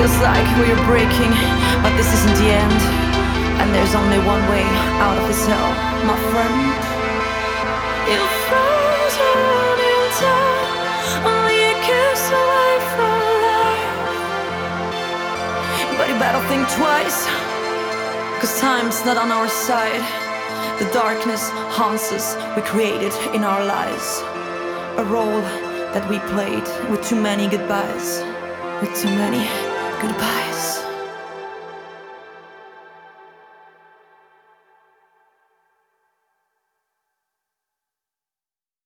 Feels like we're breaking, but this isn't the end. And there's only one way out of this hell, my friend. You're frozen in time, only a kiss away from life. But you better think twice, 'cause time's not on our side. The darkness haunts us, we created in our lives. A role that we played with too many goodbyes. With too many goodbyes.